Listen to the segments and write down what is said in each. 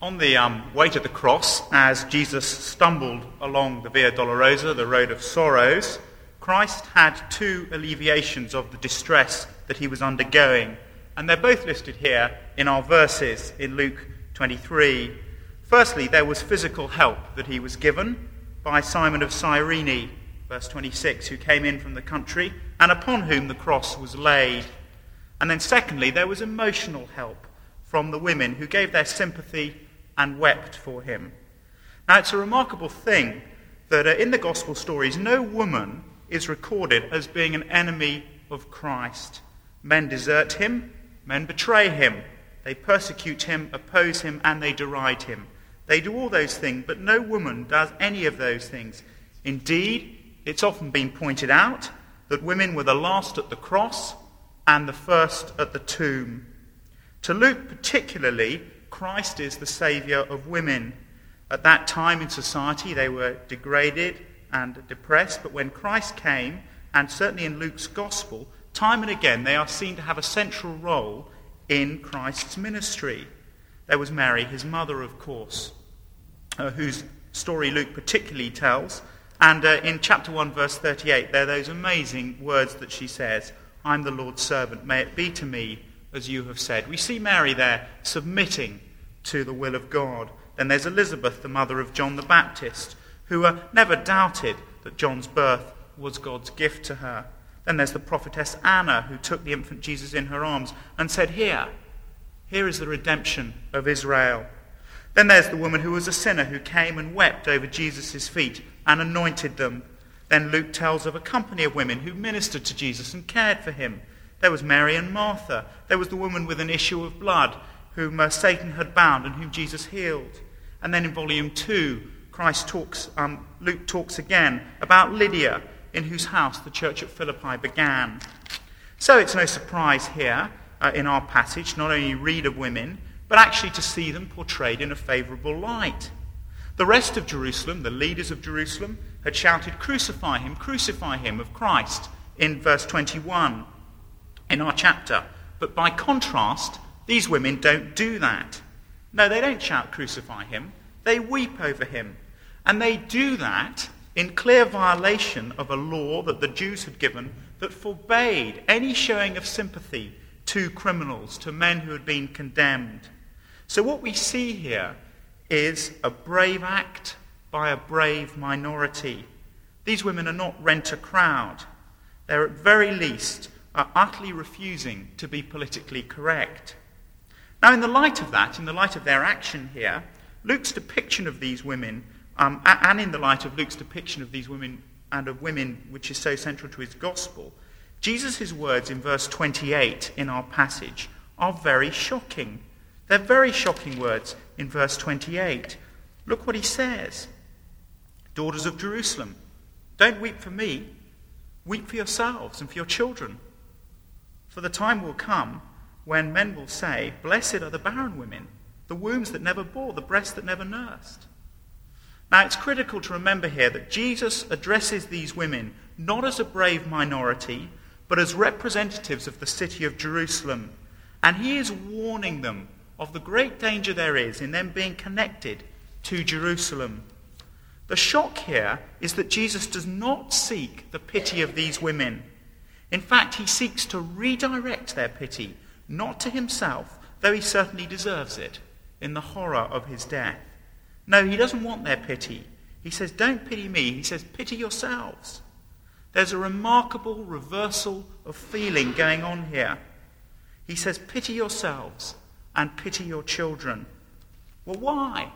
On the way to the cross, as Jesus stumbled along the Via Dolorosa, the road of sorrows, Christ had two alleviations of the distress that he was undergoing. And they're both listed here in our verses in Luke 23. Firstly, there was physical help that he was given by Simon of Cyrene, verse 26, who came in from the country and upon whom the cross was laid. And then secondly, there was emotional help from the women who gave their sympathy and wept for him. Now, it's a remarkable thing that in the gospel stories, no woman is recorded as being an enemy of Christ. Men desert him, men betray him, they persecute him, oppose him, and they deride him. They do all those things, but no woman does any of those things. Indeed, it's often been pointed out that women were the last at the cross and the first at the tomb. To Luke particularly, Christ is the saviour of women. At that time in society, they were degraded and depressed, but when Christ came, and certainly in Luke's gospel, time and again they are seen to have a central role in Christ's ministry. There was Mary, his mother, of course, whose story Luke particularly tells. And in chapter 1, verse 38, there are those amazing words that she says, "I'm the Lord's servant, may it be to me as you have said." We see Mary there submitting to the will of God. Then there's Elizabeth, the mother of John the Baptist, who never doubted that John's birth was God's gift to her. Then there's the prophetess Anna, who took the infant Jesus in her arms and said, here is the redemption of Israel. Then there's the woman who was a sinner, who came and wept over Jesus' feet and anointed them. Then Luke tells of a company of women who ministered to Jesus and cared for him. There was Mary and Martha. There was the woman with an issue of blood, whom Satan had bound and whom Jesus healed. And then in volume 2, Luke talks again about Lydia, in whose house the church at Philippi began. So it's no surprise here in our passage, not only read of women, but actually to see them portrayed in a favourable light. The rest of Jerusalem, the leaders of Jerusalem, had shouted, crucify him of Christ, in verse 21 in our chapter. But by contrast, these women don't do that. No, they don't shout, crucify him. They weep over him. And they do that in clear violation of a law that the Jews had given that forbade any showing of sympathy to criminals, to men who had been condemned. So what we see here is a brave act by a brave minority. These women are not rent-a-crowd. They're at very least utterly refusing to be politically correct. Now, in the light of that, in the light of their action here, Luke's depiction of these women, and in the light of Luke's depiction of these women and of women, which is so central to his gospel, Jesus' words in verse 28 in our passage are very shocking. They're very shocking words in verse 28. Look what he says. Daughters of Jerusalem, don't weep for me. Weep for yourselves and for your children. For the time will come when men will say, blessed are the barren women, the wombs that never bore, the breasts that never nursed. Now, it's critical to remember here that Jesus addresses these women not as a brave minority, but as representatives of the city of Jerusalem. And he is warning them of the great danger there is in them being connected to Jerusalem. The shock here is that Jesus does not seek the pity of these women. In fact, he seeks to redirect their pity, not to himself, though he certainly deserves it, in the horror of his death. No, he doesn't want their pity. He says, don't pity me. He says, pity yourselves. There's a remarkable reversal of feeling going on here. He says, pity yourselves and pity your children. Well, why?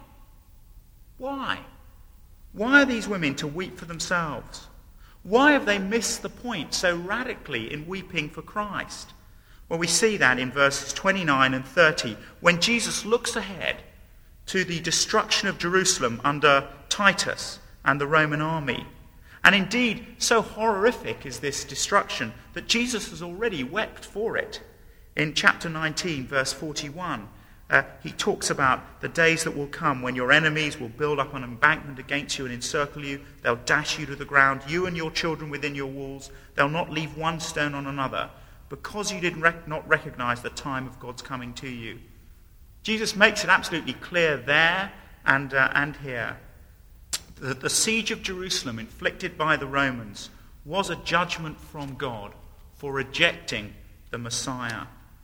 Why? Why are these women to weep for themselves? Why have they missed the point so radically in weeping for Christ? Well, we see that in verses 29 and 30, when Jesus looks ahead to the destruction of Jerusalem under Titus and the Roman army. And indeed, so horrific is this destruction that Jesus has already wept for it. In chapter 19, verse 41, he talks about the days that will come when your enemies will build up an embankment against you and encircle you. They'll dash you to the ground, you and your children within your walls. They'll not leave one stone on another, because you did not recognize the time of God's coming to you. Jesus makes it absolutely clear there and here that the siege of Jerusalem inflicted by the Romans was a judgment from God for rejecting the Messiah.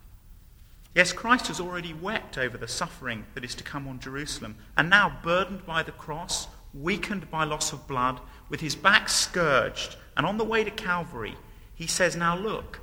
Yes, Christ has already wept over the suffering that is to come on Jerusalem, and now burdened by the cross, weakened by loss of blood, with his back scourged, and on the way to Calvary, he says, now look,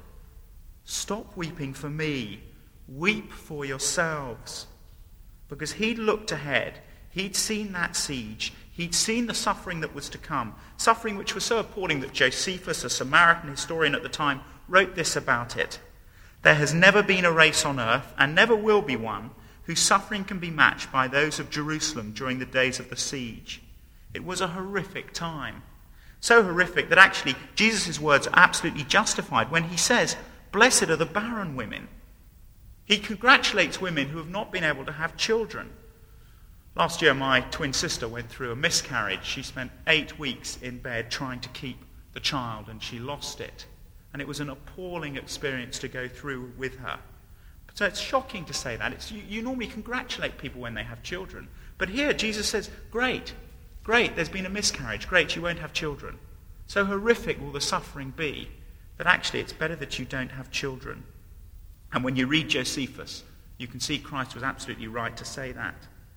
stop weeping for me, weep for yourselves. Because he'd looked ahead, he'd seen that siege, he'd seen the suffering that was to come, suffering which was so appalling that Josephus, a Samaritan historian at the time, wrote this about it. There has never been a race on earth, and never will be one, whose suffering can be matched by those of Jerusalem during the days of the siege. It was a horrific time. So horrific that actually Jesus' words are absolutely justified when he says, blessed are the barren women. He congratulates women who have not been able to have children. Last year, my twin sister went through a miscarriage. She spent 8 weeks in bed trying to keep the child, and she lost it. And it was an appalling experience to go through with her. So it's shocking to say that. You normally congratulate people when they have children. But here Jesus says, great, there's been a miscarriage. Great, you won't have children. So horrific will the suffering be that actually it's better that you don't have children. And when you read Josephus, you can see Christ was absolutely right to say that.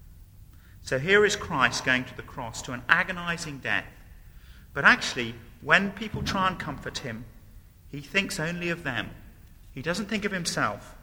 So here is Christ going to the cross, to an agonizing death. But actually, when people try and comfort him, he thinks only of them. He doesn't think of himself.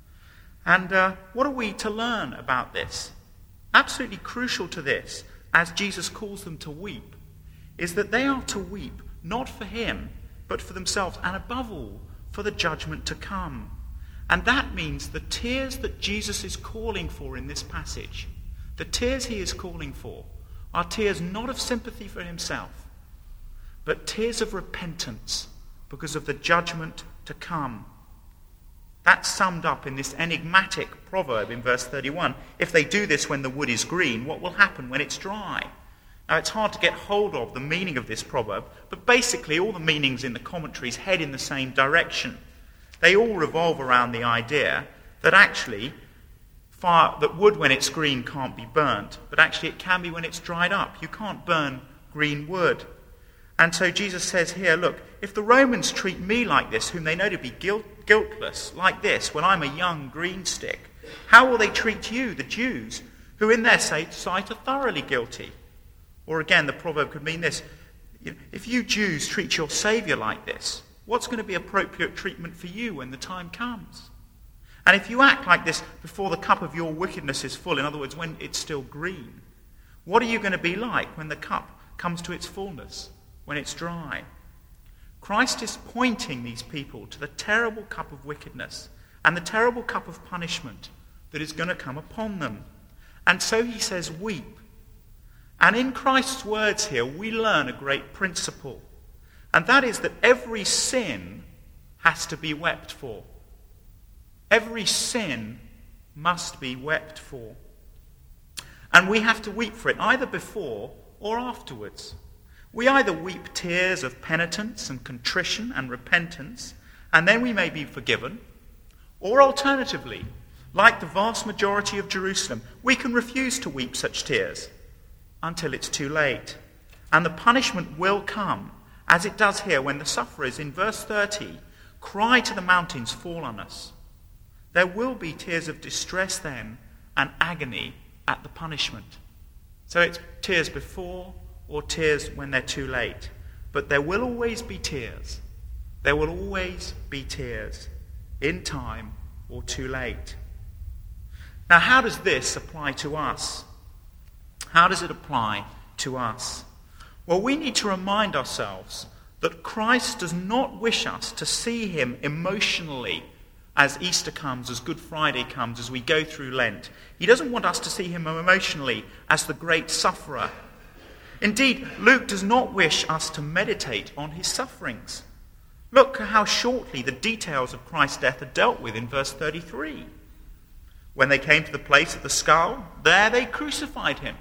And what are we to learn about this? Absolutely crucial to this, as Jesus calls them to weep, is that they are to weep not for him, but for themselves, and above all, for the judgment to come. And that means the tears that Jesus is calling for in this passage, the tears he is calling for, are tears not of sympathy for himself, but tears of repentance because of the judgment to come. That's summed up in this enigmatic proverb in verse 31. If they do this when the wood is green, what will happen when it's dry? Now, it's hard to get hold of the meaning of this proverb, but basically all the meanings in the commentaries head in the same direction. They all revolve around the idea that actually that wood when it's green can't be burnt, but actually it can be when it's dried up. You can't burn green wood. And so Jesus says here, look, if the Romans treat me like this, whom they know to be guiltless, like this, when I'm a young green stick, how will they treat you, the Jews, who in their sight are thoroughly guilty? Or again, the proverb could mean this. If you Jews treat your Saviour like this, what's going to be appropriate treatment for you when the time comes? And if you act like this before the cup of your wickedness is full, in other words, when it's still green, what are you going to be like when the cup comes to its fullness, when it's dry? Christ is pointing these people to the terrible cup of wickedness and the terrible cup of punishment that is going to come upon them. And so he says, weep. And in Christ's words here, we learn a great principle. And that is that every sin has to be wept for. Every sin must be wept for. And we have to weep for it either before or afterwards. We either weep tears of penitence and contrition and repentance, and then we may be forgiven, or alternatively, like the vast majority of Jerusalem, we can refuse to weep such tears until it's too late. And the punishment will come, as it does here when the sufferers in verse 30 cry to the mountains, fall on us. There will be tears of distress then and agony at the punishment. So it's tears before or tears when they're too late. But there will always be tears. There will always be tears in time or too late. Now, how does this apply to us? How does it apply to us? Well, we need to remind ourselves that Christ does not wish us to see him emotionally as Easter comes, as Good Friday comes, as we go through Lent. He doesn't want us to see him emotionally as the great sufferer. Indeed, Luke does not wish us to meditate on his sufferings. Look how shortly the details of Christ's death are dealt with in verse 33. When they came to the place of the skull, there they crucified him.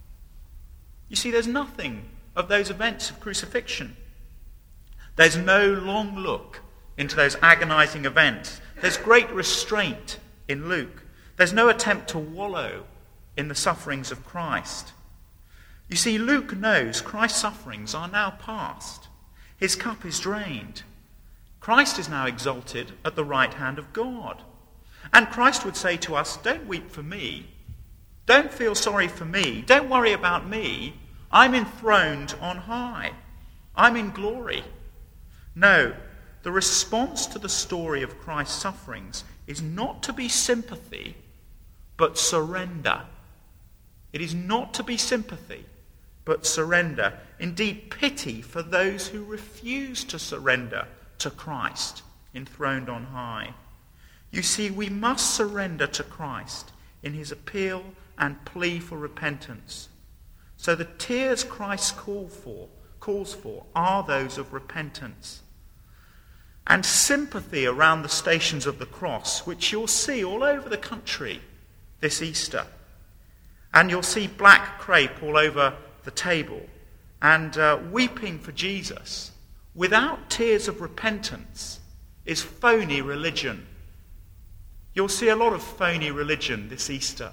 You see, there's nothing of those events of crucifixion. There's no long look into those agonizing events. There's great restraint in Luke. There's no attempt to wallow in the sufferings of Christ. You see, Luke knows Christ's sufferings are now past. His cup is drained. Christ is now exalted at the right hand of God. And Christ would say to us, don't weep for me. Don't feel sorry for me. Don't worry about me. I'm enthroned on high. I'm in glory. No, the response to the story of Christ's sufferings is not to be sympathy, but surrender. It is not to be sympathy, but surrender. Indeed, pity for those who refuse to surrender to Christ, enthroned on high. You see, we must surrender to Christ in his appeal and plea for repentance. So the tears Christ calls for are those of repentance. And sympathy around the stations of the cross, which you'll see all over the country this Easter. And you'll see black crepe all over the table. And weeping for Jesus without tears of repentance is phony religion. You'll see a lot of phony religion this Easter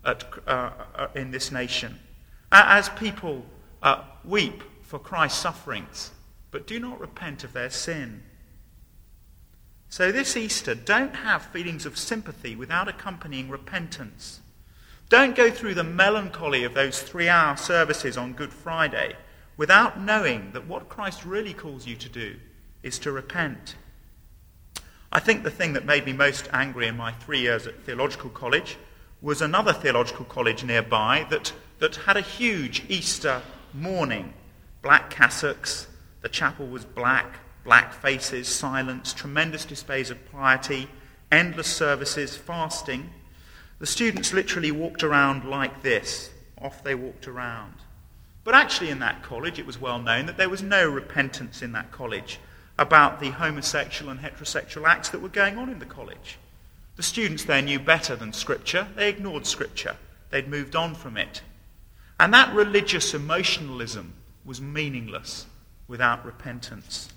in this nation. As people weep for Christ's sufferings, but do not repent of their sin. So this Easter, don't have feelings of sympathy without accompanying repentance. Don't go through the melancholy of those 3-hour services on Good Friday without knowing that what Christ really calls you to do is to repent. I think the thing that made me most angry in my 3 years at theological college was another theological college nearby that had a huge Easter morning. Black cassocks, the chapel was black faces, silence, tremendous displays of piety, endless services, fasting. The students literally walked around like this. Off they walked around. But actually in that college, it was well known that there was no repentance in that college about the homosexual and heterosexual acts that were going on in the college. The students there knew better than Scripture. They ignored Scripture. They'd moved on from it. And that religious emotionalism was meaningless without repentance.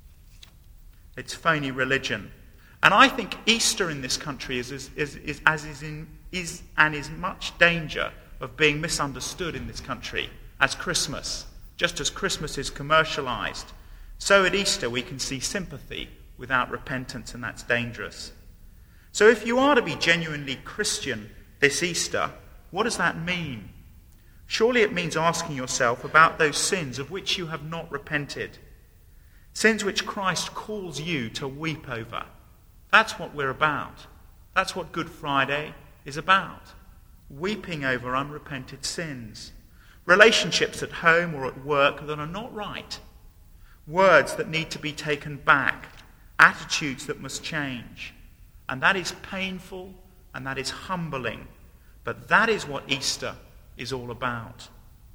It's phony religion. And I think Easter in this country is in as much danger of being misunderstood in this country as Christmas. Just as Christmas is commercialized, so at Easter we can see sympathy without repentance, and that's dangerous. So if you are to be genuinely Christian this Easter, what does that mean? Surely it means asking yourself about those sins of which you have not repented. Sins which Christ calls you to weep over. That's what we're about. That's what Good Friday is about. Weeping over unrepented sins. Relationships at home or at work that are not right. Words that need to be taken back. Attitudes that must change. And that is painful and that is humbling. But that is what Easter is all about.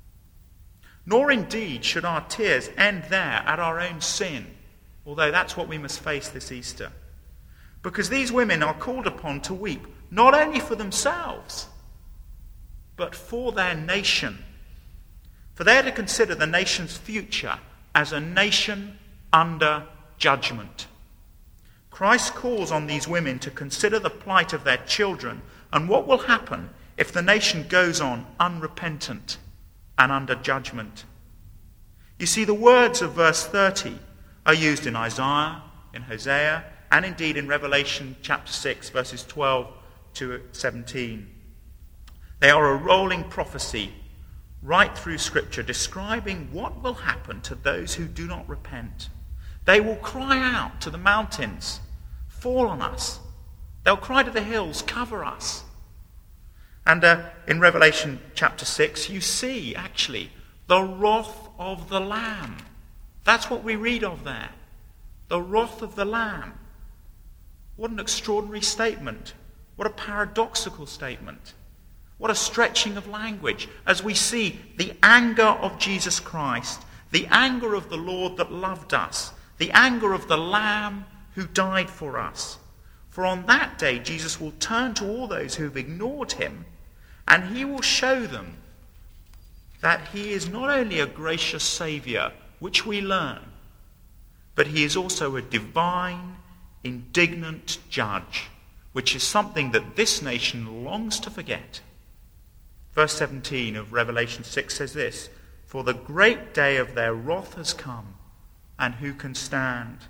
Nor indeed should our tears end there at our own sin, although that's what we must face this Easter. Because these women are called upon to weep, not only for themselves, but for their nation. For they are to consider the nation's future as a nation under judgment. Christ calls on these women to consider the plight of their children and what will happen if the nation goes on unrepentant and under judgment. You see, the words of verse 30 are used in Isaiah, in Hosea, and indeed in Revelation chapter 6, verses 12 to 17. They are a rolling prophecy right through Scripture describing what will happen to those who do not repent. They will cry out to the mountains, fall on us. They'll cry to the hills, cover us. And in Revelation chapter 6, you see, actually, the wrath of the Lamb. That's what we read of there. The wrath of the Lamb. What an extraordinary statement. What a paradoxical statement. What a stretching of language as we see the anger of Jesus Christ, the anger of the Lord that loved us, the anger of the Lamb who died for us. For on that day, Jesus will turn to all those who have ignored him, and he will show them that he is not only a gracious Saviour, which we learn, but he is also a divine, indignant judge, which is something that this nation longs to forget. Verse 17 of Revelation 6 says this, "For the great day of their wrath has come, and who can stand?"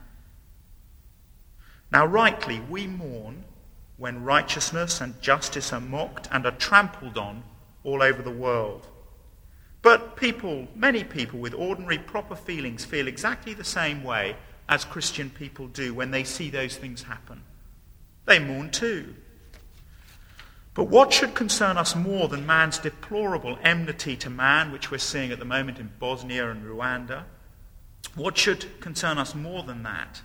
Now rightly we mourn when righteousness and justice are mocked and are trampled on all over the world. But many people with ordinary proper feelings feel exactly the same way as Christian people do when they see those things happen. They mourn too. But what should concern us more than man's deplorable enmity to man, which we're seeing at the moment in Bosnia and Rwanda? What should concern us more than that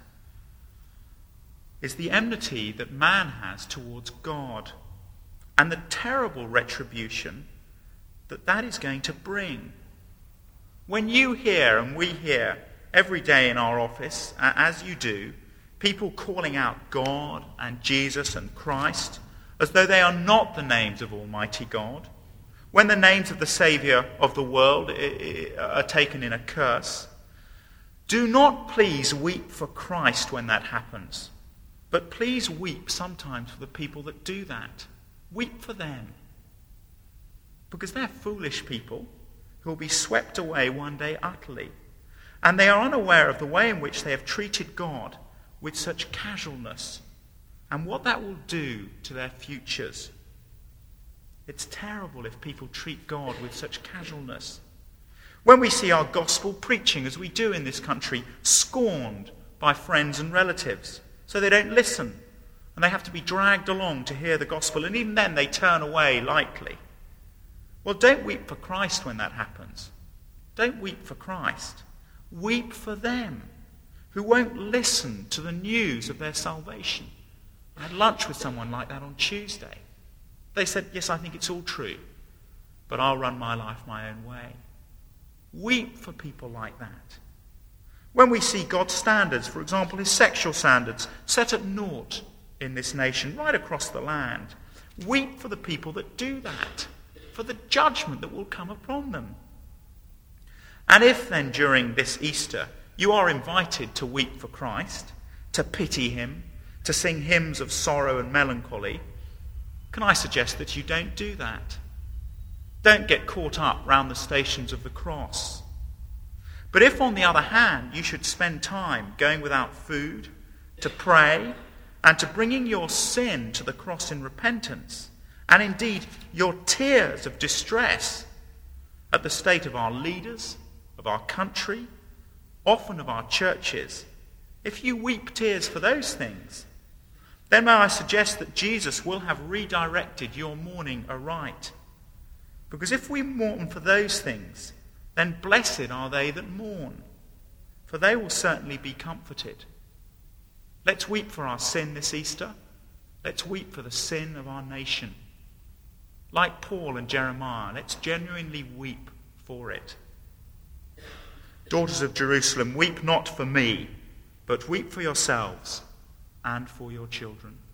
is the enmity that man has towards God and the terrible retribution that is going to bring. When you hear, and we hear every day in our office, as you do, people calling out God and Jesus and Christ as though they are not the names of Almighty God, when the names of the Saviour of the world are taken in a curse, do not please weep for Christ when that happens, but please weep sometimes for the people that do that. Weep for them. Because they're foolish people who will be swept away one day utterly. And they are unaware of the way in which they have treated God with such casualness and what that will do to their futures. It's terrible if people treat God with such casualness. When we see our gospel preaching, as we do in this country, scorned by friends and relatives, so they don't listen, and they have to be dragged along to hear the gospel, and even then they turn away lightly. Well, don't weep for Christ when that happens. Don't weep for Christ. Weep for them who won't listen to the news of their salvation. I had lunch with someone like that on Tuesday. They said, yes, I think it's all true, but I'll run my life my own way. Weep for people like that. When we see God's standards, for example, his sexual standards, set at naught in this nation, right across the land, weep for the people that do that, for the judgment that will come upon them. And if then during this Easter you are invited to weep for Christ, to pity him, to sing hymns of sorrow and melancholy, can I suggest that you don't do that? Don't get caught up round the stations of the cross. But if, on the other hand, you should spend time going without food, to pray, and to bringing your sin to the cross in repentance, and indeed your tears of distress at the state of our leaders, of our country, often of our churches, if you weep tears for those things, then may I suggest that Jesus will have redirected your mourning aright. Because if we mourn for those things, then blessed are they that mourn, for they will certainly be comforted. Let's weep for our sin this Easter. Let's weep for the sin of our nation. Like Paul and Jeremiah, let's genuinely weep for it. Daughters of Jerusalem, weep not for me, but weep for yourselves and for your children.